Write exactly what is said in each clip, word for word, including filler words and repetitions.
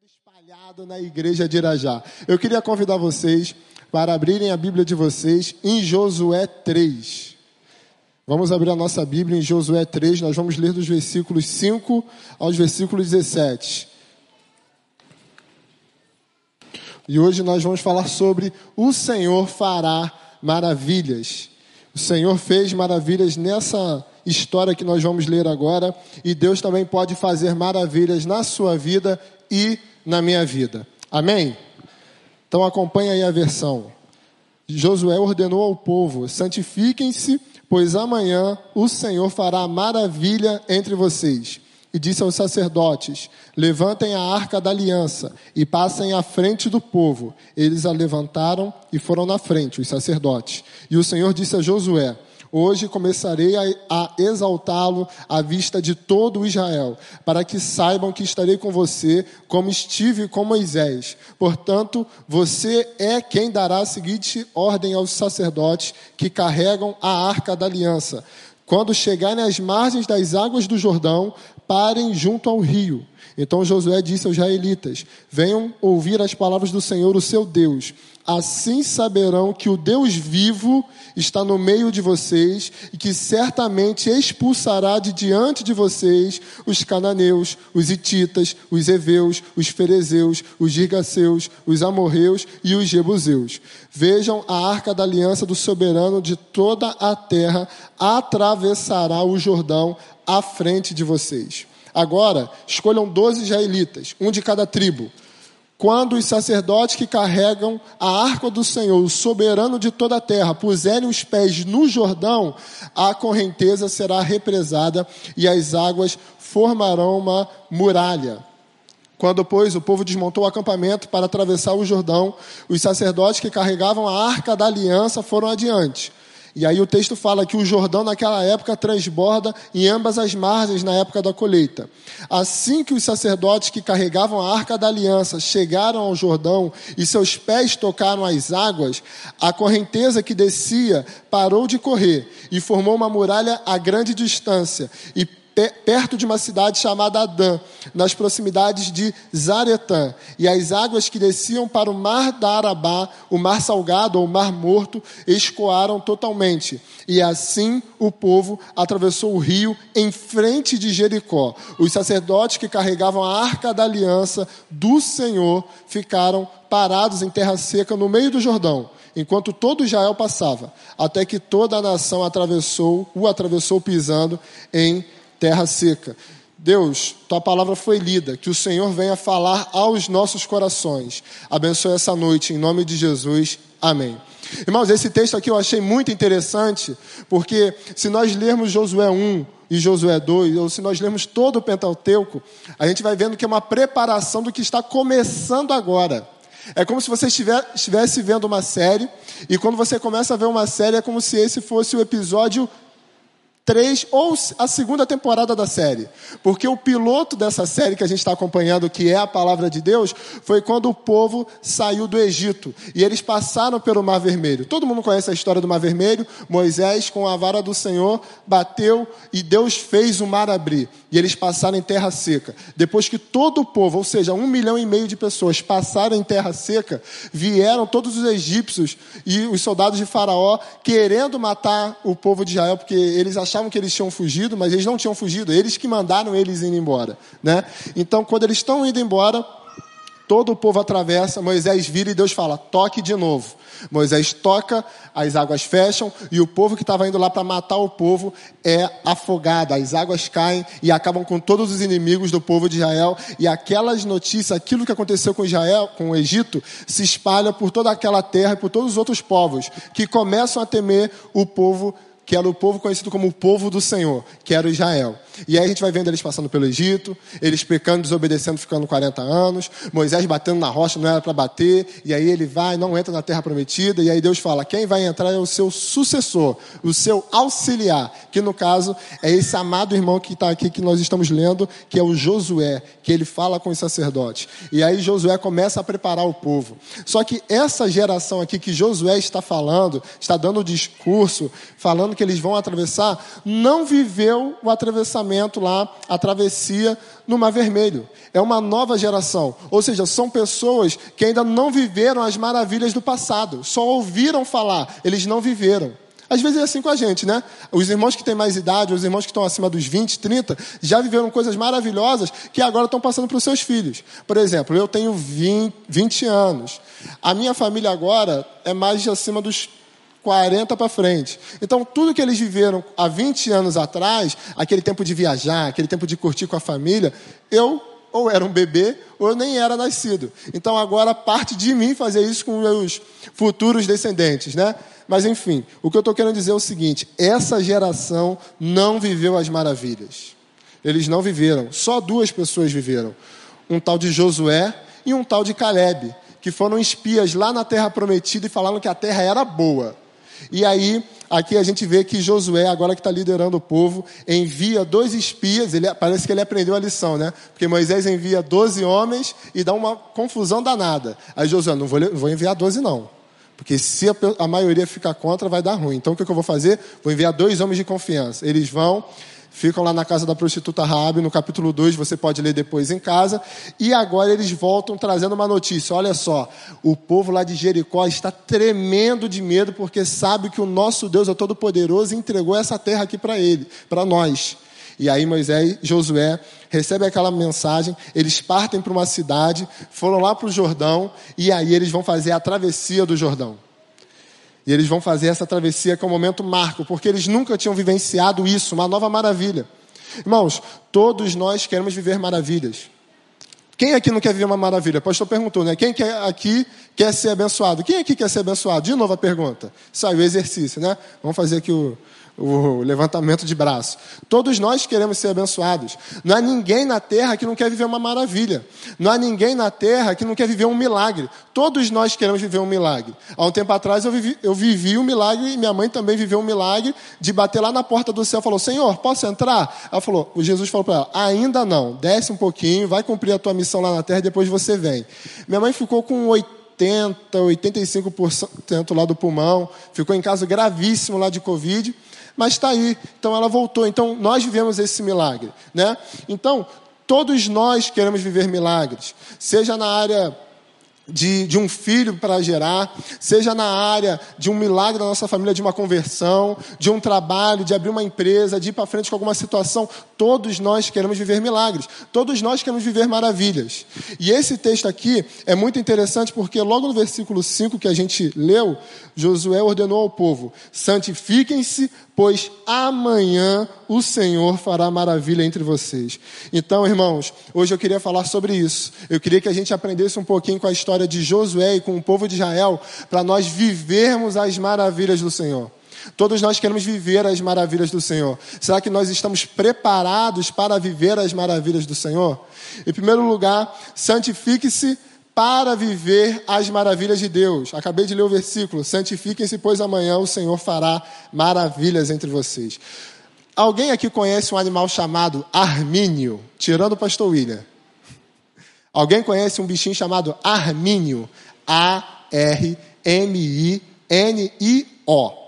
espalhado na igreja de Irajá. Eu queria convidar vocês para abrirem a Bíblia de vocês em Josué três. Vamos abrir a nossa Bíblia em Josué três, nós vamos ler dos versículos cinco aos versículos dezessete. E hoje nós vamos falar sobre o Senhor fará maravilhas. O Senhor fez maravilhas nessa história que nós vamos ler agora, e Deus também pode fazer maravilhas na sua vida e na minha vida. Amém? Então acompanha aí a versão. Josué ordenou ao povo: santifiquem-se, pois amanhã o Senhor fará maravilha entre vocês. E disse aos sacerdotes: levantem a arca da aliança e passem à frente do povo. Eles a levantaram e foram na frente, os sacerdotes. E o Senhor disse a Josué: hoje começarei a, a exaltá-lo à vista de todo o Israel, para que saibam que estarei com você, como estive com Moisés. Portanto, você é quem dará a seguinte ordem aos sacerdotes que carregam a arca da aliança: quando chegarem às margens das águas do Jordão, parem junto ao rio. Então Josué disse aos israelitas: venham ouvir as palavras do Senhor, o seu Deus. Assim saberão que o Deus vivo está no meio de vocês e que certamente expulsará de diante de vocês os cananeus, os hititas, os heveus, os ferezeus, os girgaceus, os amorreus e os jebuseus. Vejam, a arca da aliança do soberano de toda a terra atravessará o Jordão à frente de vocês. Agora, escolham doze israelitas, um de cada tribo. Quando os sacerdotes que carregam a arca do Senhor, o soberano de toda a terra, puserem os pés no Jordão, a correnteza será represada e as águas formarão uma muralha. Quando, pois, o povo desmontou o acampamento para atravessar o Jordão, os sacerdotes que carregavam a arca da aliança foram adiante. E aí o texto fala que o Jordão naquela época transborda em ambas as margens na época da colheita. Assim que os sacerdotes que carregavam a arca da aliança chegaram ao Jordão e seus pés tocaram as águas, a correnteza que descia parou de correr e formou uma muralha a grande distância e perto de uma cidade chamada Adã, nas proximidades de Zaretã. E as águas que desciam para o mar da Arabá, o mar salgado ou mar morto, escoaram totalmente. E assim o povo atravessou o rio em frente de Jericó. Os sacerdotes que carregavam a arca da aliança do Senhor ficaram parados em terra seca no meio do Jordão, enquanto todo Israel passava, até que toda a nação atravessou, o atravessou pisando em terra seca. Deus, tua palavra foi lida, que o Senhor venha falar aos nossos corações. Abençoe essa noite, em nome de Jesus. Amém. Irmãos, esse texto aqui eu achei muito interessante, porque se nós lermos Josué um e Josué dois, ou se nós lermos todo o Pentateuco, a gente vai vendo que é uma preparação do que está começando agora. É como se você estivesse vendo uma série, e quando você começa a ver uma série, é como se esse fosse o episódio três ou a segunda temporada da série, porque o piloto dessa série que a gente está acompanhando, que é a palavra de Deus, foi quando o povo saiu do Egito e eles passaram pelo Mar Vermelho. Todo mundo conhece a história do Mar Vermelho. Moisés, com a vara do Senhor, bateu e Deus fez o mar abrir e eles passaram em terra seca. Depois que todo o povo, ou seja, um milhão e meio de pessoas passaram em terra seca, vieram todos os egípcios e os soldados de Faraó querendo matar o povo de Israel, porque eles achavam achavam que eles tinham fugido, mas eles não tinham fugido, eles que mandaram eles ir embora, né? Então, quando eles estão indo embora, todo o povo atravessa, Moisés vira e Deus fala: toque de novo. Moisés toca, as águas fecham e o povo que estava indo lá para matar o povo é afogado, as águas caem e acabam com todos os inimigos do povo de Israel, e aquelas notícias, aquilo que aconteceu com Israel, com o Egito, se espalha por toda aquela terra e por todos os outros povos, que começam a temer o povo que era o povo conhecido como o povo do Senhor, que era Israel. E aí a gente vai vendo eles passando pelo Egito, eles pecando, desobedecendo, ficando quarenta anos, Moisés batendo na rocha, não era para bater, e aí ele vai, não entra na terra prometida, e aí Deus fala: quem vai entrar é o seu sucessor, o seu auxiliar, que no caso é esse amado irmão que está aqui, que nós estamos lendo, que é o Josué, que ele fala com os sacerdotes. E aí Josué começa a preparar o povo. Só que essa geração aqui que Josué está falando, está dando o discurso, falando que eles vão atravessar, não viveu o atravessamento lançamento lá, a travessia no Mar Vermelho. É uma nova geração. Ou seja, são pessoas que ainda não viveram as maravilhas do passado. Só ouviram falar, eles não viveram. Às vezes é assim com a gente, né? Os irmãos que têm mais idade, os irmãos que estão acima dos vinte, trinta, já viveram coisas maravilhosas que agora estão passando para os seus filhos. Por exemplo, eu tenho vinte, vinte anos. A minha família agora é mais de acima dos quarenta para frente. Então, tudo que eles viveram há vinte anos atrás, aquele tempo de viajar, aquele tempo de curtir com a família, eu ou era um bebê, ou eu nem era nascido. Então, agora, parte de mim fazer isso com meus futuros descendentes, né? Mas, enfim, o que eu estou querendo dizer é o seguinte: essa geração não viveu as maravilhas. Eles não viveram. Só duas pessoas viveram. Um tal de Josué e um tal de Caleb, que foram espias lá na Terra Prometida e falaram que a terra era boa. E aí, aqui a gente vê que Josué, agora que está liderando o povo, envia dois espias. Ele, parece que ele aprendeu a lição, né? Porque Moisés envia doze homens e dá uma confusão danada. Aí Josué, não vou, vou enviar doze não. Porque se a, a maioria ficar contra, vai dar ruim. Então, o que, que eu vou fazer? Vou enviar dois homens de confiança. Eles vão, ficam lá na casa da prostituta Raabe, no capítulo dois, você pode ler depois em casa. E agora eles voltam trazendo uma notícia. Olha só, o povo lá de Jericó está tremendo de medo, porque sabe que o nosso Deus é todo-poderoso e entregou essa terra aqui para ele, para nós. E aí Moisés e Josué recebem aquela mensagem, eles partem para uma cidade, foram lá para o Jordão, e aí eles vão fazer a travessia do Jordão. E eles vão fazer essa travessia que é um momento marco, porque eles nunca tinham vivenciado isso, uma nova maravilha. Irmãos, todos nós queremos viver maravilhas. Quem aqui não quer viver uma maravilha? O pastor perguntou, né? Quem quer aqui quer ser abençoado? Quem aqui quer ser abençoado? De novo a pergunta. Saiu o exercício, né? Vamos fazer aqui o... o levantamento de braço. Todos nós queremos ser abençoados. Não há ninguém na terra que não quer viver uma maravilha. Não há ninguém na terra que não quer viver um milagre. Todos nós queremos viver um milagre. Há um tempo atrás eu vivi, eu vivi um milagre, e minha mãe também viveu um milagre, de bater lá na porta do céu e falou: Senhor, posso entrar? Ela falou, o Jesus falou para ela: ainda não, desce um pouquinho, vai cumprir a tua missão lá na terra e depois você vem. Minha mãe ficou com oitenta, oitenta e cinco por cento lá do pulmão, ficou em caso gravíssimo lá de Covid, mas está aí, então ela voltou. Então nós vivemos esse milagre, né? Então todos nós queremos viver milagres, seja na área de, de um filho para gerar, seja na área de um milagre da nossa família, de uma conversão, de um trabalho, de abrir uma empresa, de ir para frente com alguma situação. Todos nós queremos viver milagres, todos nós queremos viver maravilhas. E esse texto aqui é muito interessante, porque logo no versículo cinco que a gente leu, Josué ordenou ao povo: santifiquem-se, pois amanhã o Senhor fará maravilha entre vocês. Então, irmãos, hoje eu queria falar sobre isso. Eu queria que a gente aprendesse um pouquinho com a história de Josué e com o povo de Israel, para nós vivermos as maravilhas do Senhor. Todos nós queremos viver as maravilhas do Senhor. Será que nós estamos preparados para viver as maravilhas do Senhor? Em primeiro lugar, santifique-se para viver as maravilhas de Deus. Acabei de ler o versículo: santifiquem-se, pois amanhã o Senhor fará maravilhas entre vocês. Alguém aqui conhece um animal chamado armínio? Tirando o pastor William. Alguém conhece um bichinho chamado armínio? A R M I N I O.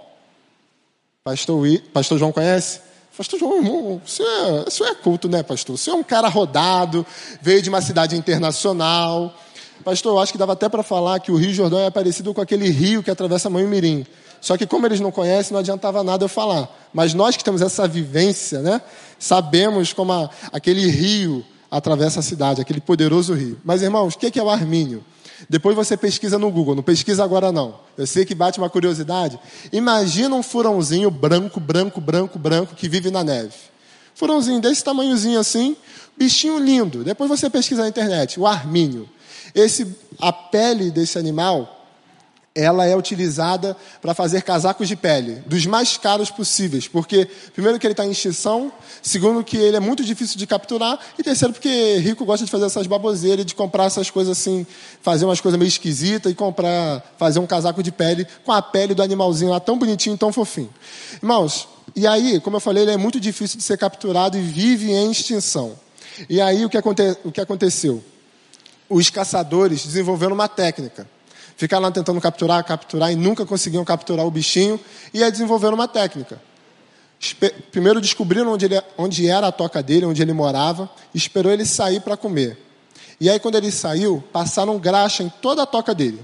Pastor, Will, pastor João conhece? Pastor João, irmão, o senhor, é, o senhor é culto, né, pastor? O senhor é um cara rodado, veio de uma cidade internacional. Pastor, eu acho que dava até para falar que o Rio Jordão é parecido com aquele rio que atravessa Manhumirim. Só que como eles não conhecem, não adiantava nada eu falar. Mas nós que temos essa vivência, né, sabemos como a, aquele rio atravessa a cidade, aquele poderoso rio. Mas, irmãos, o que é o armínio? Depois você pesquisa no Google, não pesquisa agora não. Eu sei que bate uma curiosidade. Imagina um furãozinho branco, branco, branco, branco, que vive na neve. Furãozinho desse tamanhozinho assim, bichinho lindo. Depois você pesquisa na internet, o armínio. Esse, a pele desse animal, ela é utilizada para fazer casacos de pele, dos mais caros possíveis, porque, primeiro, que ele está em extinção, segundo, que ele é muito difícil de capturar, e terceiro, porque rico gosta de fazer essas baboseiras, de comprar essas coisas assim, fazer umas coisas meio esquisitas e comprar, fazer um casaco de pele com a pele do animalzinho lá, tão bonitinho, tão fofinho. Irmãos, e aí, como eu falei, ele é muito difícil de ser capturado e vive em extinção. E aí, o que, aconte, o que aconteceu? Os caçadores desenvolveram uma técnica. Ficaram lá tentando capturar, capturar, e nunca conseguiam capturar o bichinho, e aí desenvolveram uma técnica. Primeiro descobriram onde, ele, onde era a toca dele, onde ele morava, e esperou ele sair para comer. E aí, quando ele saiu, passaram graxa em toda a toca dele.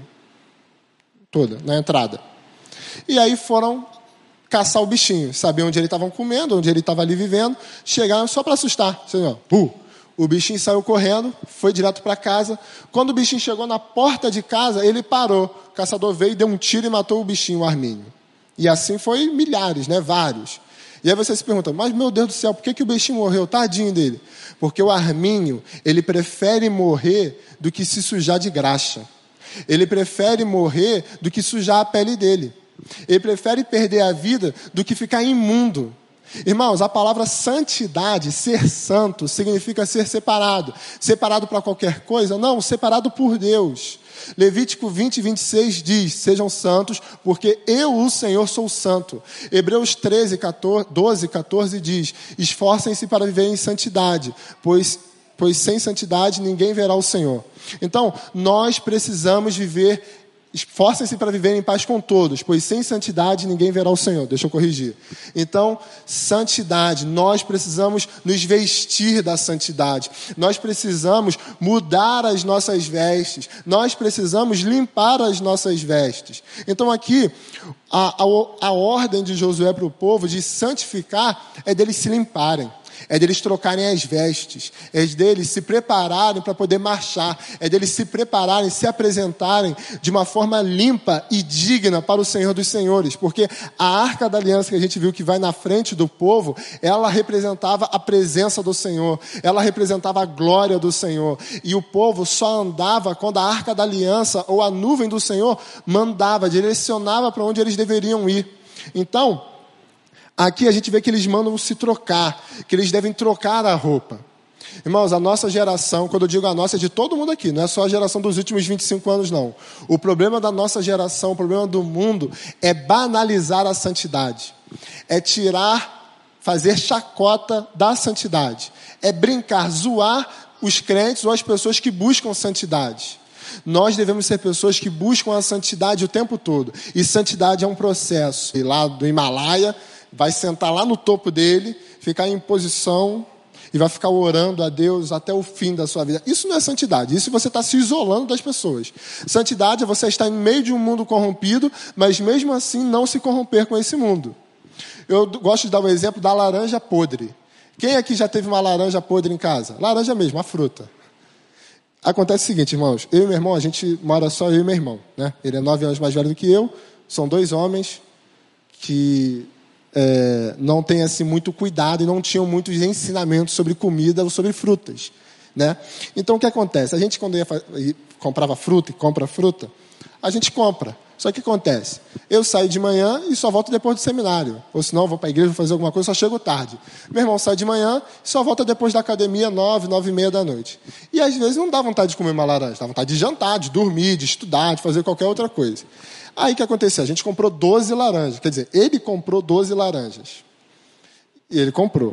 Toda, na entrada. E aí foram caçar o bichinho, saber onde ele estava comendo, onde ele estava ali vivendo, chegaram só para assustar. Assim, ó, o bichinho saiu correndo, foi direto para casa. Quando o bichinho chegou na porta de casa, ele parou. O caçador veio, deu um tiro e matou o bichinho, o Armínio. E assim foi milhares, né, vários. E aí você se pergunta, mas meu Deus do céu, por que, que o bichinho morreu? Tadinho dele. Porque o Armínio, ele prefere morrer do que se sujar de graxa. Ele prefere morrer do que sujar a pele dele. Ele prefere perder a vida do que ficar imundo. Irmãos, a palavra santidade, ser santo, significa ser separado. Separado para qualquer coisa? Não, separado por Deus. Levítico vinte, vinte e seis diz, sejam santos, porque eu, o Senhor, sou santo. Hebreus treze, doze, catorze diz, esforcem-se para viver em santidade, pois, pois sem santidade ninguém verá o Senhor. Então, nós precisamos viver, esforcem-se para viver em paz com todos, pois sem santidade ninguém verá o Senhor. Deixa eu corrigir. Então, santidade, nós precisamos nos vestir da santidade. Nós precisamos mudar as nossas vestes. Nós precisamos limpar as nossas vestes. Então, aqui, a, a, a ordem de Josué para o povo de santificar é deles se limparem. É deles trocarem as vestes, é deles se prepararem para poder marchar, é deles se prepararem, se apresentarem de uma forma limpa e digna para o Senhor dos Senhores, porque a Arca da Aliança que a gente viu que vai na frente do povo, ela representava a presença do Senhor, ela representava a glória do Senhor, e o povo só andava quando a Arca da Aliança ou a nuvem do Senhor mandava, direcionava para onde eles deveriam ir. Então, aqui a gente vê que eles mandam se trocar, que eles devem trocar a roupa. Irmãos, a nossa geração, quando eu digo a nossa, é de todo mundo aqui, não é só a geração dos últimos vinte e cinco anos, não. O problema da nossa geração, o problema do mundo, é banalizar a santidade. É tirar, fazer chacota da santidade. É brincar, zoar os crentes ou as pessoas que buscam santidade. Nós devemos ser pessoas que buscam a santidade o tempo todo. E santidade é um processo. E lá do Himalaia, vai sentar lá no topo dele, ficar em posição e vai ficar orando a Deus até o fim da sua vida. Isso não é santidade, isso você está se isolando das pessoas. Santidade é você estar em meio de um mundo corrompido, mas mesmo assim não se corromper com esse mundo. Eu gosto de dar um exemplo da laranja podre. Quem aqui já teve uma laranja podre em casa? Laranja mesmo, a fruta. Acontece o seguinte, irmãos, eu e meu irmão, a gente mora só eu e meu irmão, né? Ele é nove anos mais velho do que eu, são dois homens que... É, não tem assim, muito cuidado e não tinham muitos ensinamentos sobre comida ou sobre frutas, né? Então, o que acontece? A gente, quando ia, comprava fruta e compra fruta, a gente compra. Só que o que acontece? Eu saio de manhã e só volto depois do seminário. Ou senão, eu vou para a igreja, vou fazer alguma coisa, só chego tarde. Meu irmão sai de manhã e só volta depois da academia, nove, nove e meia da noite. E às vezes não dá vontade de comer uma laranja, dá vontade de jantar, de dormir, de estudar, de fazer qualquer outra coisa. Aí o que aconteceu? A gente comprou doze laranjas. Quer dizer, ele comprou doze laranjas. E ele comprou.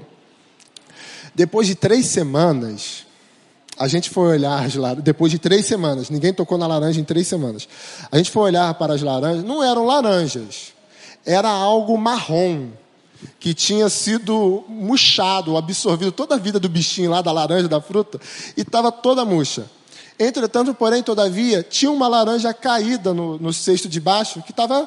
Depois de três semanas, a gente foi olhar as laranjas. Depois de três semanas, ninguém tocou na laranja em três semanas. A gente foi olhar para as laranjas, não eram laranjas. Era algo marrom, que tinha sido murchado, absorvido toda a vida do bichinho lá, da laranja, da fruta, e estava toda murcha. Entretanto, porém, todavia, tinha uma laranja caída no, no cesto de baixo, que estava...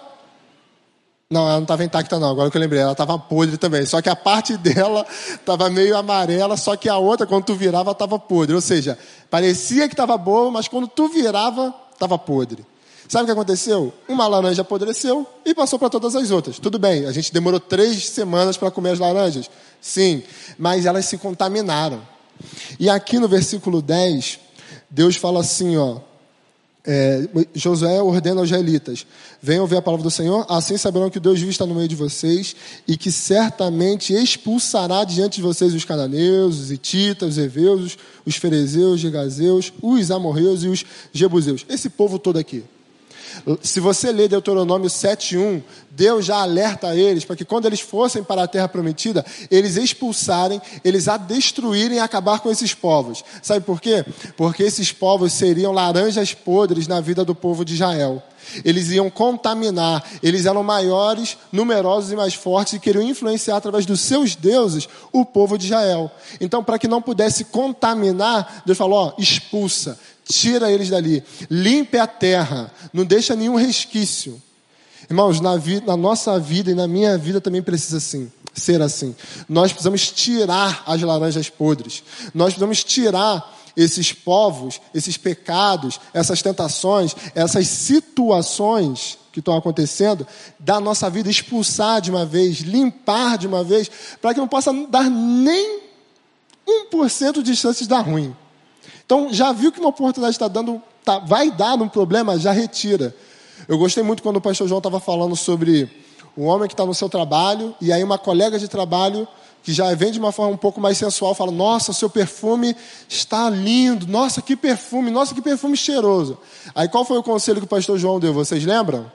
Não, ela não estava intacta não, agora que eu lembrei, ela estava podre também. Só que a parte dela estava meio amarela, só que a outra, quando tu virava, estava podre. Ou seja, parecia que estava boa, mas quando tu virava, estava podre. Sabe o que aconteceu? Uma laranja apodreceu e passou para todas as outras. Tudo bem, a gente demorou três semanas para comer as laranjas. Sim, mas elas se contaminaram. E aqui no versículo dez... Deus fala assim, ó, é, Josué ordena aos israelitas, venham ouvir a palavra do Senhor, assim saberão que Deus vive está no meio de vocês e que certamente expulsará diante de vocês os cananeus, os hititas, os heveus, os ferezeus, os gergazeus, os amorreus e os jebuseus. Esse povo todo aqui. Se você ler Deuteronômio sete, um, Deus já alerta a eles para que quando eles fossem para a terra prometida, eles expulsarem, eles a destruírem e acabar com esses povos. Sabe por quê? Porque esses povos seriam laranjas podres na vida do povo de Israel. Eles iam contaminar, eles eram maiores, numerosos e mais fortes e queriam influenciar através dos seus deuses o povo de Israel. Então, para que não pudesse contaminar, Deus falou, ó, expulsa, tira eles dali, limpe a terra, não deixa nenhum resquício. Irmãos, na, vida, na nossa vida e na minha vida também precisa assim, ser assim. Nós precisamos tirar as laranjas podres. Nós precisamos tirar esses povos, esses pecados, essas tentações, essas situações que estão acontecendo da nossa vida, expulsar de uma vez, limpar de uma vez, para que não possa dar nem um por cento de chances de dar ruim. Então, já viu que uma oportunidade está dando, tá, vai dar um problema, já retira. Eu gostei muito quando o pastor João estava falando sobre o homem que está no seu trabalho, e aí uma colega de trabalho que já vem de uma forma um pouco mais sensual, fala, nossa, seu perfume está lindo, nossa, que perfume, nossa, que perfume cheiroso. Aí qual foi o conselho que o pastor João deu, vocês lembram?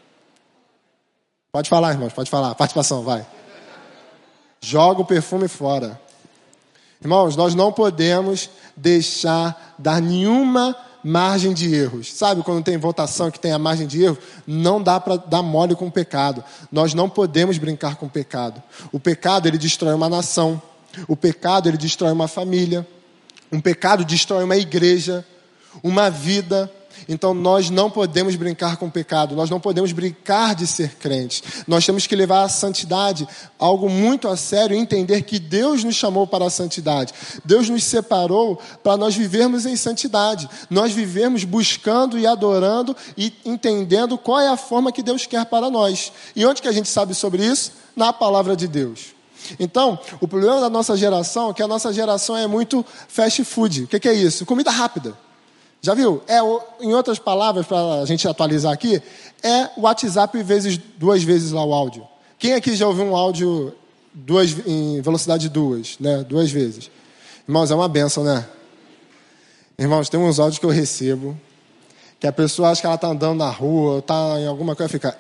Pode falar, irmãos, pode falar, participação, vai. Joga o perfume fora. Irmãos, nós não podemos deixar dar nenhuma margem de erros. Sabe quando tem votação que tem a margem de erro? Não dá para dar mole com o pecado. Nós não podemos brincar com o pecado. O pecado, ele destrói uma nação. O pecado, ele destrói uma família. Um pecado destrói uma igreja, uma vida. Então nós não podemos brincar com o pecado. Nós não podemos brincar de ser crentes. Nós temos que levar a santidade algo muito a sério e entender que Deus nos chamou para a santidade. Deus nos separou para nós vivermos em santidade. Nós vivemos buscando e adorando e entendendo qual é a forma que Deus quer para nós. E onde que a gente sabe sobre isso? Na palavra de Deus. Então, o problema da nossa geração é que a nossa geração é muito fast food. O que que é isso? Comida rápida. Já viu? É, em outras palavras, para a gente atualizar aqui, é o WhatsApp vezes, duas vezes lá o áudio. Quem aqui já ouviu um áudio duas, em velocidade duas, né? Duas vezes? Irmãos, é uma bênção, né? Irmãos, tem uns áudios que eu recebo, que a pessoa acha que ela está andando na rua, ou está em alguma coisa, fica...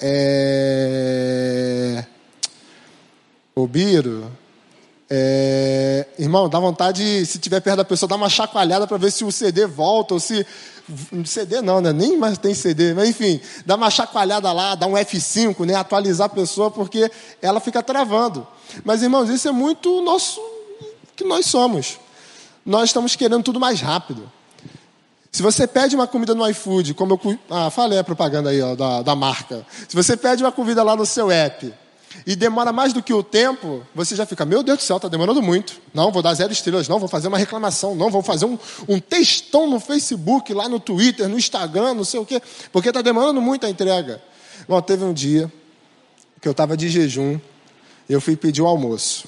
É... Ô, Biro... É... Irmão, dá vontade, se tiver perto da pessoa, dar uma chacoalhada para ver se o C D volta, ou se... C D não, né? Nem mais tem C D, mas enfim, dá uma chacoalhada lá, dá um F cinco, né? Atualizar a pessoa, porque ela fica travando. Mas, irmãos, isso é muito nosso, que nós somos. Nós estamos querendo tudo mais rápido. Se você pede uma comida no iFood, como eu... Ah, falei a propaganda aí, ó, da, da marca. Se você pede uma comida lá no seu app, e demora mais do que o tempo, você já fica, meu Deus do céu, está demorando muito. Não, vou dar zero estrelas, não, vou fazer uma reclamação, não, vou fazer um, um textão no Facebook, lá no Twitter, no Instagram, não sei o quê, porque está demorando muito a entrega. Bom, teve um dia que eu estava de jejum, eu fui pedir o almoço.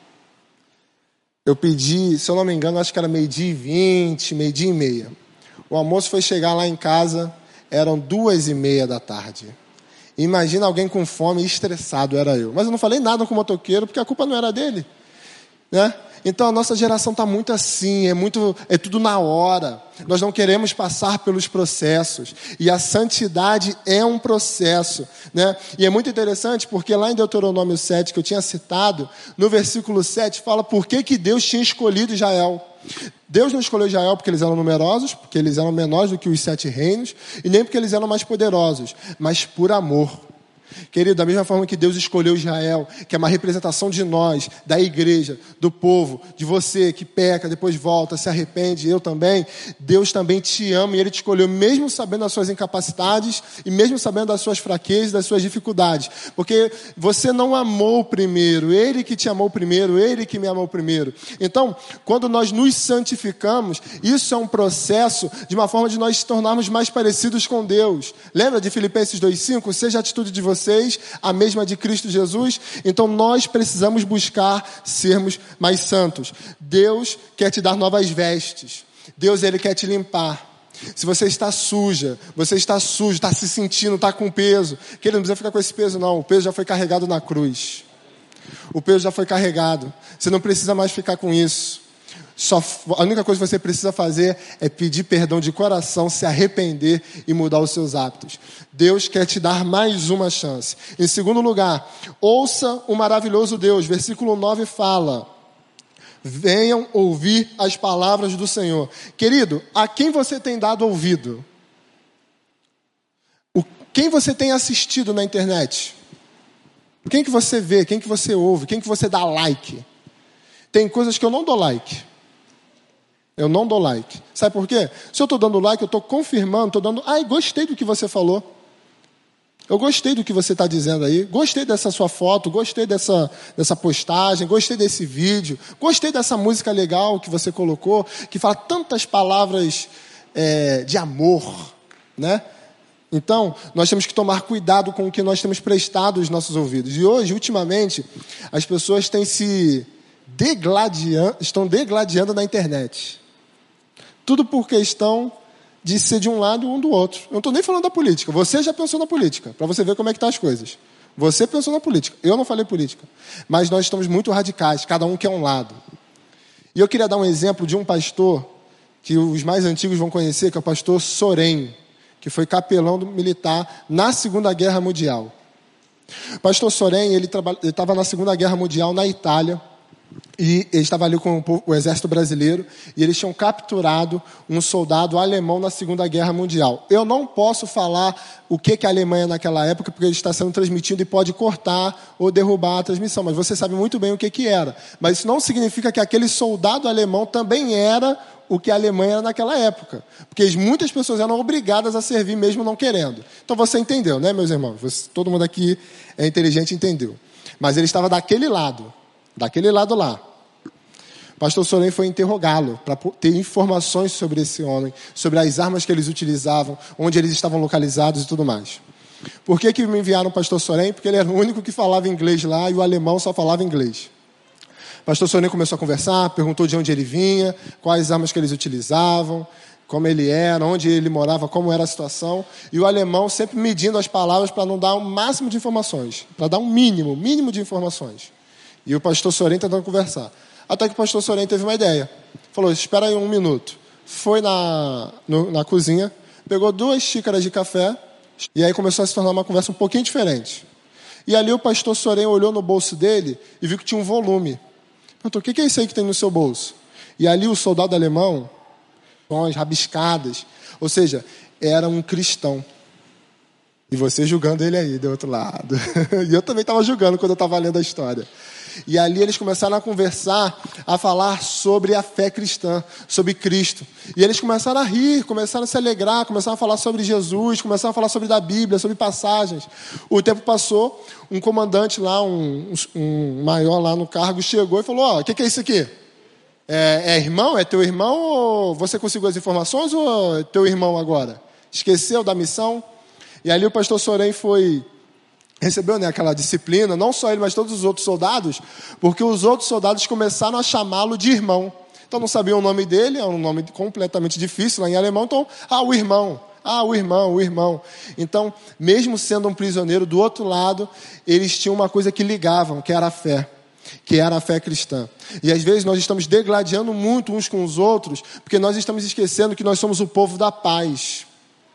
Eu pedi, se eu não me engano, acho que era meio-dia e vinte, meio-dia e meia. O almoço foi chegar lá em casa, eram duas e meia da tarde. Imagina alguém com fome e estressado, era eu. Mas eu não falei nada com o motoqueiro, porque a culpa não era dele, né? Então a nossa geração está muito assim, é, muito, é tudo na hora. Nós não queremos passar pelos processos. E a santidade é um processo, né? E é muito interessante porque lá em Deuteronômio sete, que eu tinha citado, no versículo sete, fala por que, que Deus tinha escolhido Israel. Deus não escolheu Israel porque eles eram numerosos, porque eles eram menores do que os sete reinos, e nem porque eles eram mais poderosos, mas por amor. Querido, da mesma forma que Deus escolheu Israel, que é uma representação de nós, da igreja, do povo, de você que peca, depois volta, se arrepende, eu também, Deus também te ama e Ele te escolheu mesmo sabendo das suas incapacidades e mesmo sabendo das suas fraquezas, das suas dificuldades, porque você não amou primeiro, Ele que te amou primeiro, Ele que me amou primeiro. Então, quando nós nos santificamos, isso é um processo de uma forma de nós se tornarmos mais parecidos com Deus. Lembra de Filipenses dois, cinco? Seja a atitude de vocês a mesma de Cristo Jesus. Então nós precisamos buscar sermos mais santos. Deus quer te dar novas vestes. Deus, Ele quer te limpar. Se você está suja, você está sujo, está se sentindo, está com peso, que Ele não precisa ficar com esse peso não, o peso já foi carregado na cruz. O peso já foi carregado. Você não precisa mais ficar com isso. Só, a única coisa que você precisa fazer é pedir perdão de coração, se arrepender e mudar os seus hábitos. Deus quer te dar mais uma chance. Em segundo lugar, ouça o maravilhoso Deus. Versículo nove fala: venham ouvir as palavras do Senhor. Querido, a quem você tem dado ouvido? O, Quem você tem assistido na internet? Quem que você vê? Quem que você ouve? Quem que você dá like? Tem coisas que eu não dou like. Eu não dou like. Sabe por quê? Se eu estou dando like, eu estou confirmando, estou dando... Ai, gostei do que você falou. Eu gostei do que você está dizendo aí. Gostei dessa sua foto, gostei dessa, dessa postagem, gostei desse vídeo, gostei dessa música legal que você colocou, que fala tantas palavras é, de amor, né? Então, nós temos que tomar cuidado com o que nós temos prestado os nossos ouvidos. E hoje, ultimamente, as pessoas têm se degladiando, estão degladiando na internet. Tudo por questão de ser de um lado e um do outro. Eu não estou nem falando da política. Você já pensou na política, para você ver como é que estão as coisas. Você pensou na política. Eu não falei política. Mas nós estamos muito radicais, cada um quer um lado. E eu queria dar um exemplo de um pastor que os mais antigos vão conhecer, que é o pastor Soren, que foi capelão militar na Segunda Guerra Mundial. O pastor Soren, ele estava na Segunda Guerra Mundial na Itália, e ele estava ali com o exército brasileiro, e eles tinham capturado um soldado alemão na Segunda Guerra Mundial. Eu não posso falar o que, que a Alemanha naquela época, porque ele está sendo transmitido e pode cortar ou derrubar a transmissão, mas você sabe muito bem o que, que era. Mas isso não significa que aquele soldado alemão também era o que a Alemanha era naquela época, porque muitas pessoas eram obrigadas a servir mesmo não querendo. Então você entendeu, né, meus irmãos? Você, todo mundo aqui é inteligente e entendeu. Mas ele estava daquele lado, daquele lado lá. O pastor Soren foi interrogá-lo para ter informações sobre esse homem, sobre as armas que eles utilizavam, onde eles estavam localizados e tudo mais. Por que que me enviaram o pastor Soren? Porque ele era o único que falava inglês lá e o alemão só falava inglês. O pastor Soren começou a conversar, perguntou de onde ele vinha, quais armas que eles utilizavam, como ele era, onde ele morava, como era a situação. E o alemão sempre medindo as palavras para não dar o máximo de informações, para dar um mínimo, mínimo de informações. E o pastor Soren tentando conversar. Até que o pastor Soren teve uma ideia. Falou, espera aí um minuto. Foi na, no, na cozinha, pegou duas xícaras de café, e aí começou a se tornar uma conversa um pouquinho diferente. E ali o pastor Soren olhou no bolso dele e viu que tinha um volume. Perguntou, o que é isso aí que tem no seu bolso? E ali o soldado alemão, com as rabiscadas, ou seja, era um cristão. E você julgando ele aí, do outro lado. E eu também estava julgando quando eu estava lendo a história. E ali eles começaram a conversar, a falar sobre a fé cristã, sobre Cristo. E eles começaram a rir, começaram a se alegrar, começaram a falar sobre Jesus, começaram a falar sobre a Bíblia, sobre passagens. O tempo passou, um comandante lá, um, um maior lá no cargo, chegou e falou, ó, o que, que é isso aqui? É, é irmão? É teu irmão? Ou você conseguiu as informações ou é teu irmão agora? Esqueceu da missão? E ali o pastor Soren foi... recebeu, né, aquela disciplina, não só ele, mas todos os outros soldados, porque os outros soldados começaram a chamá-lo de irmão. Então não sabiam o nome dele, é um nome completamente difícil lá em alemão, então, ah, o irmão, ah, o irmão, o irmão. Então, mesmo sendo um prisioneiro, do outro lado, eles tinham uma coisa que ligavam, que era a fé, que era a fé cristã. E às vezes nós estamos degladiando muito uns com os outros, porque nós estamos esquecendo que nós somos o povo da paz.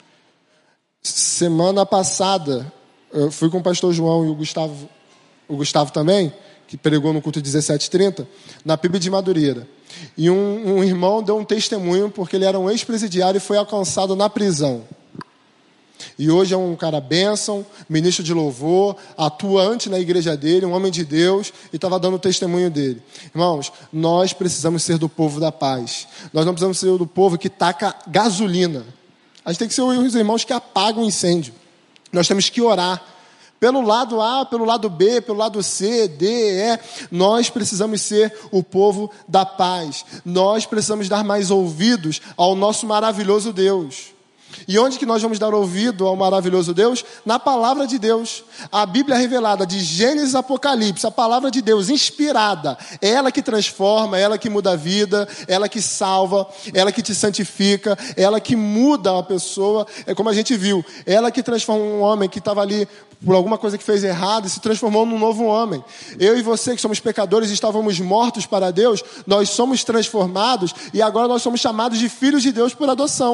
Semana passada, eu fui com o pastor João e o Gustavo, o Gustavo também, que pregou no culto dezessete e trinta, na P I B de Madureira. E um, um irmão deu um testemunho, porque ele era um ex-presidiário e foi alcançado na prisão. E hoje é um cara bênção, ministro de louvor, atuante na igreja dele, um homem de Deus, e estava dando o testemunho dele. Irmãos, nós precisamos ser do povo da paz. Nós não precisamos ser do povo que taca gasolina. A gente tem que ser os irmãos que apagam o incêndio. Nós temos que orar. Pelo lado A, pelo lado B, pelo lado C, D, E. Nós precisamos ser o povo da paz. Nós precisamos dar mais ouvidos ao nosso maravilhoso Deus. E onde que nós vamos dar ouvido ao maravilhoso Deus? Na palavra de Deus. A Bíblia revelada de Gênesis a Apocalipse, a palavra de Deus inspirada, é ela que transforma, é ela que muda a vida, é ela que salva, é ela que te santifica, é ela que muda a pessoa, é como a gente viu, é ela que transforma um homem que estava ali por alguma coisa que fez errado e se transformou num novo homem. Eu e você que somos pecadores, estávamos mortos para Deus, nós somos transformados e agora nós somos chamados de filhos de Deus por adoção.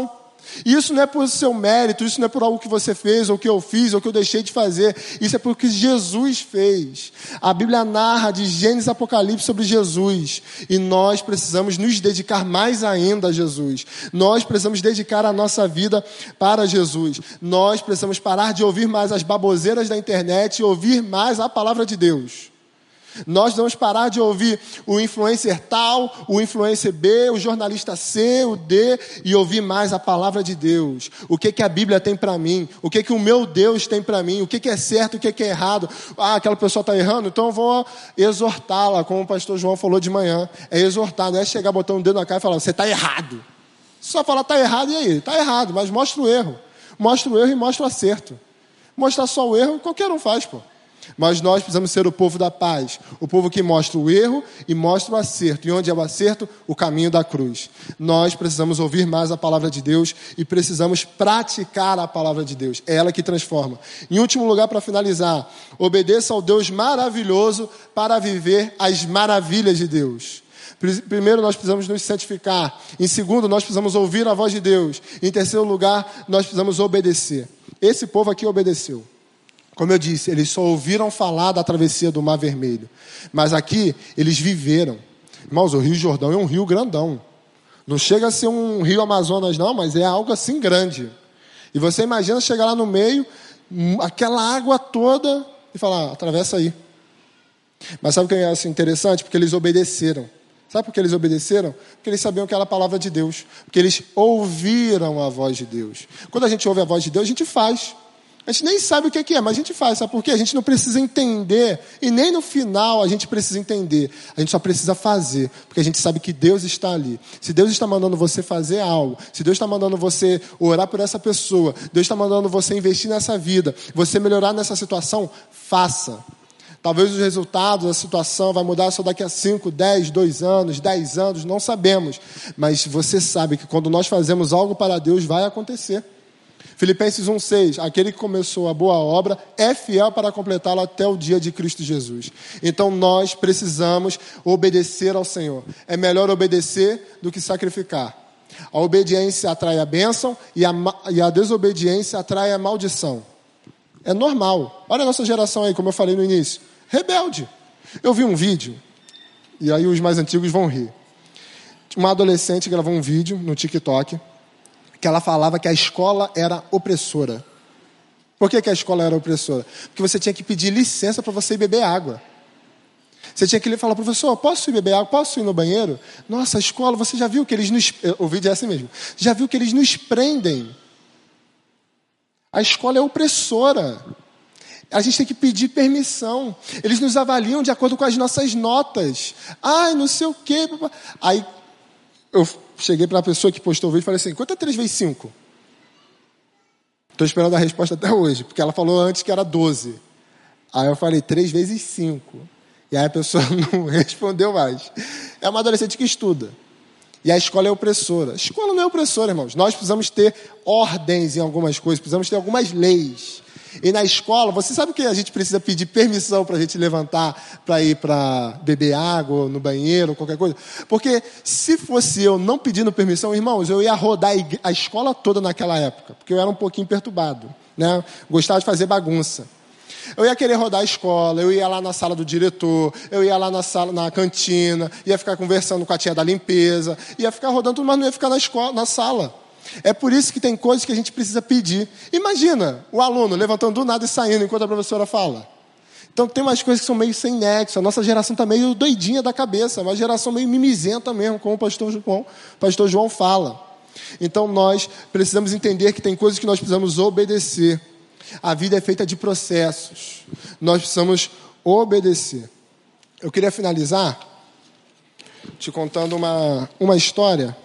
E isso não é por seu mérito, isso não é por algo que você fez, ou que eu fiz, ou que eu deixei de fazer. Isso é porque Jesus fez. A Bíblia narra de Gênesis a Apocalipse sobre Jesus. E nós precisamos nos dedicar mais ainda a Jesus. Nós precisamos dedicar a nossa vida para Jesus. Nós precisamos parar de ouvir mais as baboseiras da internet e ouvir mais a palavra de Deus. Nós vamos parar de ouvir o influencer tal, o influencer B, o jornalista C, o D, e ouvir mais a palavra de Deus. O que, que a Bíblia tem para mim? O que, que o meu Deus tem para mim? O que, que é certo, o que, que é errado? Ah, aquela pessoa está errando, então eu vou exortá-la, como o pastor João falou de manhã. É exortar, não é chegar botando o dedo na cara e falar, você está errado. Só falar, está errado, e aí? Está errado, mas mostra o erro. Mostra o erro e mostra o acerto. Mostrar só o erro, qualquer um faz, pô. Mas nós precisamos ser o povo da paz, o povo que mostra o erro e mostra o acerto. E onde é o acerto? O caminho da cruz. Nós precisamos ouvir mais a palavra de Deus e precisamos praticar a palavra de Deus. É ela que transforma. Em último lugar, para finalizar, obedeça ao Deus maravilhoso para viver as maravilhas de Deus. Primeiro, nós precisamos nos santificar. Em segundo, nós precisamos ouvir a voz de Deus. Em terceiro lugar, nós precisamos obedecer. Esse povo aqui obedeceu. Como eu disse, eles só ouviram falar da travessia do Mar Vermelho. Mas aqui, eles viveram. Irmãos, o Rio Jordão é um rio grandão. Não chega a ser um rio Amazonas, não, mas é algo assim grande. E você imagina chegar lá no meio, aquela água toda, e falar, ah, atravessa aí. Mas sabe o que é assim, interessante? Porque eles obedeceram. Sabe por que eles obedeceram? Porque eles sabiam que era a palavra de Deus. Porque eles ouviram a voz de Deus. Quando a gente ouve a voz de Deus, a gente faz. A gente nem sabe o que é, mas a gente faz. Sabe por quê? A gente não precisa entender. E nem no final a gente precisa entender. A gente só precisa fazer. Porque a gente sabe que Deus está ali. Se Deus está mandando você fazer algo, se Deus está mandando você orar por essa pessoa, Deus está mandando você investir nessa vida, você melhorar nessa situação, faça. Talvez os resultados da situação vai mudar só daqui a cinco, dez, dois anos, dez anos, não sabemos. Mas você sabe que quando nós fazemos algo para Deus, vai acontecer. Filipenses um, seis, aquele que começou a boa obra é fiel para completá-la até o dia de Cristo Jesus. Então nós precisamos obedecer ao Senhor. É melhor obedecer do que sacrificar. A obediência atrai a bênção e a, e a desobediência atrai a maldição. É normal. Olha a nossa geração aí, como eu falei no início. Rebelde. Eu vi um vídeo, e aí os mais antigos vão rir. Uma adolescente gravou um vídeo no TikTok, que ela falava que a escola era opressora. Por que que a escola era opressora? Porque você tinha que pedir licença para você ir beber água. Você tinha que falar, professor, posso ir beber água? Posso ir no banheiro? Nossa, a escola, você já viu que eles nos... O vídeo é assim mesmo. Já viu que eles nos prendem? A escola é opressora. A gente tem que pedir permissão. Eles nos avaliam de acordo com as nossas notas. Ai, não sei o quê. Aí eu cheguei para a pessoa que postou o vídeo e falei assim, quanto é três vezes cinco? Estou esperando a resposta até hoje, porque ela falou antes que era doze. Aí eu falei, três vezes cinco. E aí a pessoa não respondeu mais. É uma adolescente que estuda. E a escola é opressora. A escola não é opressora, irmãos. Nós precisamos ter ordens em algumas coisas, precisamos ter algumas leis. E na escola, você sabe que a gente precisa pedir permissão para a gente levantar, para ir para beber água, ou no banheiro, ou qualquer coisa? Porque se fosse eu não pedindo permissão, irmãos, eu ia rodar a escola toda naquela época, porque eu era um pouquinho perturbado, né? Gostava de fazer bagunça. Eu ia querer rodar a escola, eu ia lá na sala do diretor, eu ia lá na sala, na cantina, ia ficar conversando com a tia da limpeza, ia ficar rodando tudo, mas não ia ficar na escola, na sala. É por isso que tem coisas que a gente precisa pedir. Imagina o aluno levantando do nada e saindo enquanto a professora fala. Então tem umas coisas que são meio sem nexo. A nossa geração está meio doidinha da cabeça, uma geração meio mimizenta mesmo, como o pastor João, o pastor João fala. Então nós precisamos entender que tem coisas que nós precisamos obedecer. A vida é feita de processos. Nós precisamos obedecer. Eu queria finalizar te contando uma, uma história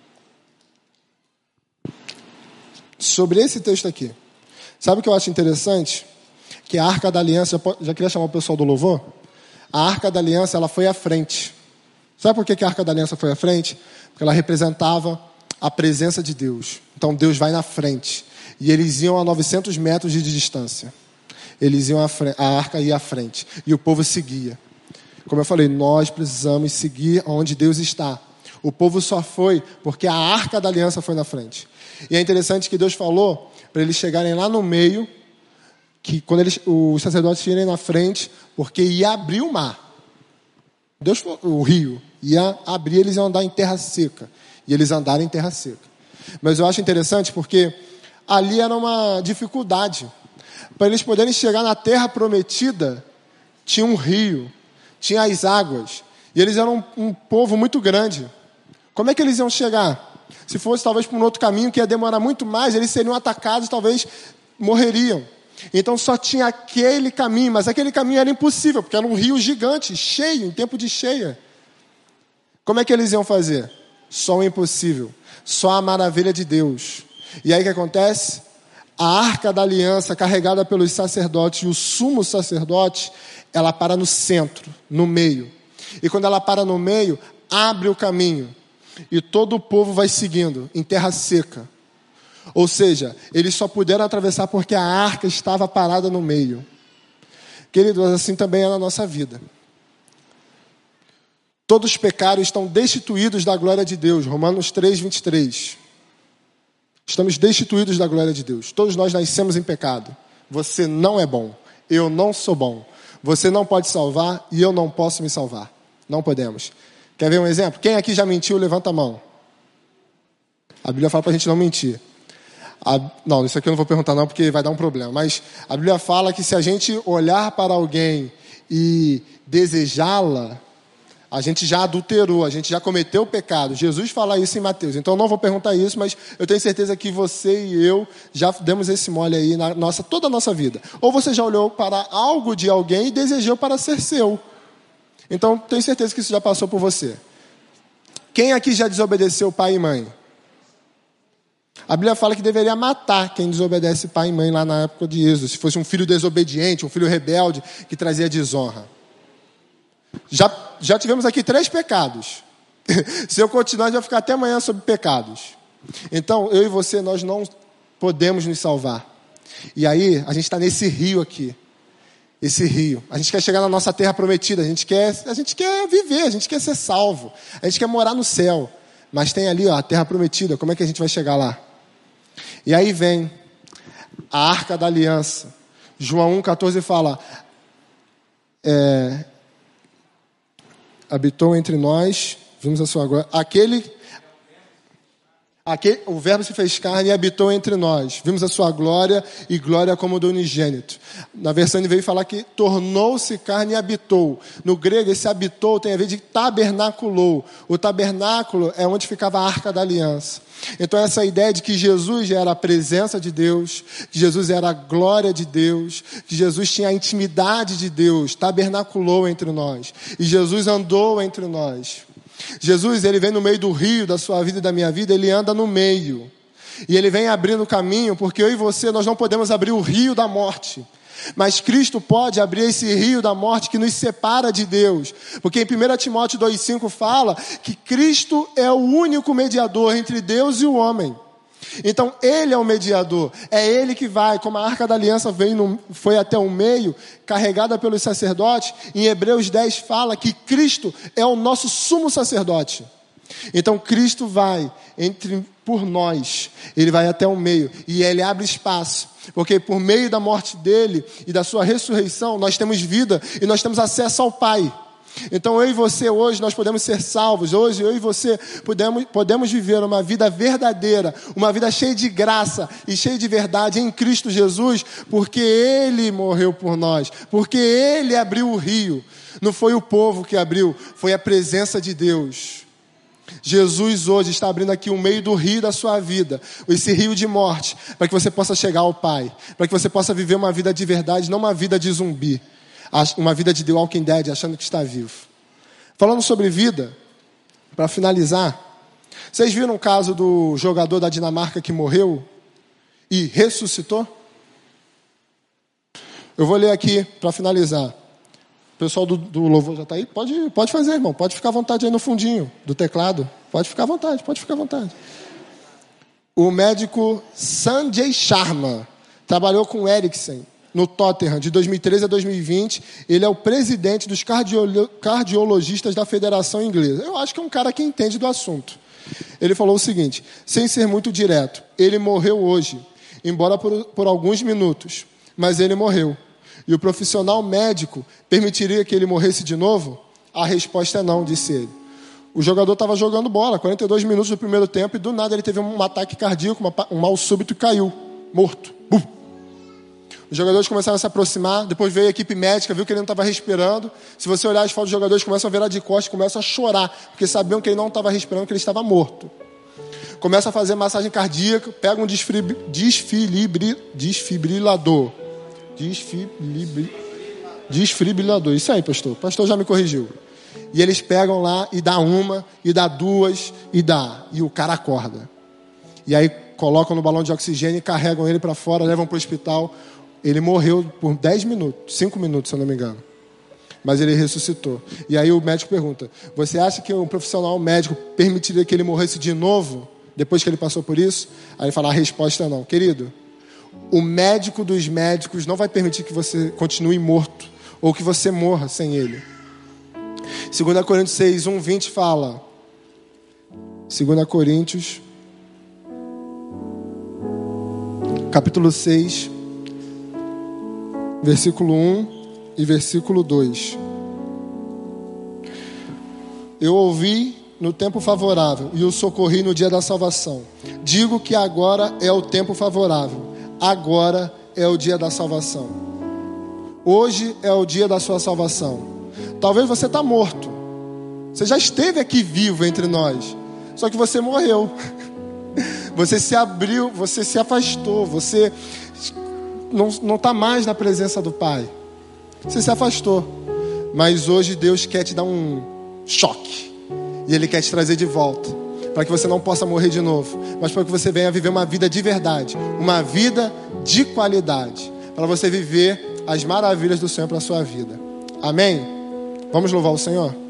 sobre esse texto aqui. Sabe o que eu acho interessante? Que a Arca da Aliança, já queria chamar o pessoal do louvor? A Arca da Aliança, ela foi à frente. Sabe por que a Arca da Aliança foi à frente? Porque ela representava a presença de Deus. Então Deus vai na frente. E eles iam a novecentos metros de distância. Eles iam à frente, a arca ia à frente. E o povo seguia. Como eu falei, nós precisamos seguir onde Deus está. O povo só foi porque a arca da aliança foi na frente. E é interessante que Deus falou para eles chegarem lá no meio, que quando eles, os sacerdotes irem na frente, porque ia abrir o mar. Deus, o rio, ia abrir, eles iam andar em terra seca. E eles andaram em terra seca. Mas eu acho interessante porque ali era uma dificuldade. Para eles poderem chegar na terra prometida, tinha um rio, tinha as águas. E eles eram um, um povo muito grande. Como é que eles iam chegar? Se fosse talvez por um outro caminho que ia demorar muito mais, eles seriam atacados, talvez morreriam. Então só tinha aquele caminho, mas aquele caminho era impossível, porque era um rio gigante, cheio, em tempo de cheia. Como é que eles iam fazer? Só o impossível, só a maravilha de Deus. E aí o que acontece? A arca da aliança, carregada pelos sacerdotes, e o sumo sacerdote, ela para no centro, no meio. E quando ela para no meio, abre o caminho. E todo o povo vai seguindo, em terra seca. Ou seja, eles só puderam atravessar porque a arca estava parada no meio. Queridos, assim também é na nossa vida. Todos os pecados estão destituídos da glória de Deus. Romanos três, vinte e três. Estamos destituídos da glória de Deus. Todos nós nascemos em pecado. Você não é bom. Eu não sou bom. Você não pode salvar e eu não posso me salvar. Não podemos. Quer ver um exemplo? Quem aqui já mentiu, levanta a mão. A Bíblia fala para a gente não mentir. A, não, isso aqui eu não vou perguntar não, porque vai dar um problema. Mas a Bíblia fala que se a gente olhar para alguém e desejá-la, a gente já adulterou, a gente já cometeu o pecado. Jesus fala isso em Mateus. Então eu não vou perguntar isso, mas eu tenho certeza que você e eu já demos esse mole aí na nossa, toda a nossa vida. Ou você já olhou para algo de alguém e desejou para ser seu. Então tenho certeza que isso já passou por você. Quem aqui já desobedeceu pai e mãe? A Bíblia fala que deveria matar quem desobedece pai e mãe lá na época de Êxodo. Se fosse um filho desobediente, um filho rebelde que trazia desonra. Já, já tivemos aqui três pecados. Se eu continuar, a gente vai ficar até amanhã sobre pecados. Então, eu e você, nós não podemos nos salvar. E aí, a gente está nesse rio aqui. Esse rio. A gente quer chegar na nossa terra prometida. A gente quer, a gente quer viver, a gente quer ser salvo. A gente quer morar no céu. Mas tem ali, ó, a terra prometida. Como é que a gente vai chegar lá? E aí vem a arca da aliança. João um, catorze fala... É, habitou entre nós, vimos a sua glória. Aquele, aquele, o verbo se fez carne e habitou entre nós. Vimos a sua glória e glória como do unigênito. Na versão ele veio falar que tornou-se carne e habitou. No grego, esse habitou tem a ver de tabernaculou. O tabernáculo é onde ficava a arca da aliança. Então essa ideia de que Jesus era a presença de Deus, que Jesus era a glória de Deus, que Jesus tinha a intimidade de Deus, tabernaculou entre nós. E Jesus andou entre nós. Jesus, ele vem no meio do rio da sua vida e da minha vida, ele anda no meio. E ele vem abrindo o caminho, porque eu e você, nós não podemos abrir o rio da morte. Mas Cristo pode abrir esse rio da morte que nos separa de Deus. Porque em primeiro Timóteo dois, cinco fala que Cristo é o único mediador entre Deus e o homem. Então Ele é o mediador. É Ele que vai, como a arca da aliança veio no, foi até o meio, carregada pelos sacerdotes. Em Hebreus dez fala que Cristo é o nosso sumo sacerdote. Então Cristo vai entre, por nós, Ele vai até o meio e Ele abre espaço, porque por meio da morte dEle e da sua ressurreição nós temos vida e nós temos acesso ao Pai. Então eu e você hoje nós podemos ser salvos. Hoje eu e você podemos, podemos viver uma vida verdadeira, uma vida cheia de graça e cheia de verdade em Cristo Jesus, porque Ele morreu por nós, porque Ele abriu o rio. Não foi o povo que abriu, foi a presença de Deus. Jesus hoje está abrindo aqui o meio do rio da sua vida, esse rio de morte, para que você possa chegar ao Pai, para que você possa viver uma vida de verdade, não uma vida de zumbi, uma vida de The Walking Dead, achando que está vivo. Falando sobre vida, para finalizar, vocês viram o caso do jogador da Dinamarca que morreu e ressuscitou? Eu vou ler aqui para finalizar. O pessoal do, do louvor já está aí? Pode, pode fazer, irmão. Pode ficar à vontade aí no fundinho do teclado. Pode ficar à vontade, pode ficar à vontade. O médico Sanjay Sharma trabalhou com Eriksen. no Tottenham, de dois mil e treze a dois mil e vinte. Ele é o presidente dos cardiolo- cardiologistas da Federação Inglesa. Eu acho que é um cara que entende do assunto. Ele falou o seguinte, sem ser muito direto: ele morreu hoje, embora por, por alguns minutos, mas ele morreu. E o profissional médico permitiria que ele morresse de novo? A resposta é não, disse ele. O jogador estava jogando bola, quarenta e dois minutos do primeiro tempo, e do nada ele teve um ataque cardíaco, uma, um mal súbito e caiu, morto. Bum. Os jogadores começaram a se aproximar, depois veio a equipe médica, viu que ele não estava respirando. Se você olhar as fotos dos jogadores, começam a virar de costas, começam a chorar, porque sabiam que ele não estava respirando, que ele estava morto. Começa a fazer massagem cardíaca, pega um desfibri, desfibri, desfibrilador. Desfibri, desfibrilador, isso aí, pastor. O pastor já me corrigiu. E eles pegam lá e dá uma, e dá duas, e dá. E o cara acorda. E aí colocam no balão de oxigênio e carregam ele para fora, levam para o hospital. Ele morreu por dez minutos, cinco minutos, se eu não me engano. Mas ele ressuscitou. E aí o médico pergunta: você acha que um profissional médico permitiria que ele morresse de novo, depois que ele passou por isso? Aí ele fala: a resposta é não. Querido, o médico dos médicos não vai permitir que você continue morto, ou que você morra sem ele. segunda Coríntios seis, um, vinte fala. segunda Coríntios, capítulo seis, versículo um e versículo dois. Eu ouvi no tempo favorável e o socorri no dia da salvação. Digo que agora é o tempo favorável. Agora é o dia da salvação. Hoje é o dia da sua salvação. Talvez você está morto. Você já esteve aqui vivo entre nós. Só que você morreu. Você se abriu, você se afastou. Você não está mais na presença do Pai. Você se afastou. Mas hoje Deus quer te dar um choque. E Ele quer te trazer de volta. Para que você não possa morrer de novo. Mas para que você venha viver uma vida de verdade. Uma vida de qualidade. Para você viver as maravilhas do Senhor para a sua vida. Amém? Vamos louvar o Senhor?